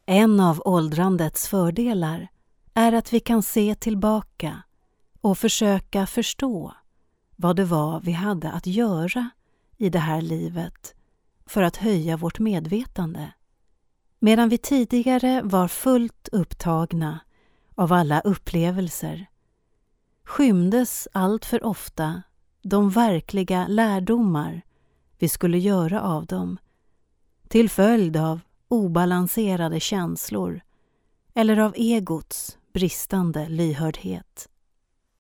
En av åldrandets fördelar är att vi kan se tillbaka och försöka förstå vad det var vi hade att göra i det här livet för att höja vårt medvetande. Medan vi tidigare var fullt upptagna av alla upplevelser skymdes allt för ofta de verkliga lärdomar vi skulle göra av dem till följd av obalanserade känslor eller av egots bristande lyhördhet.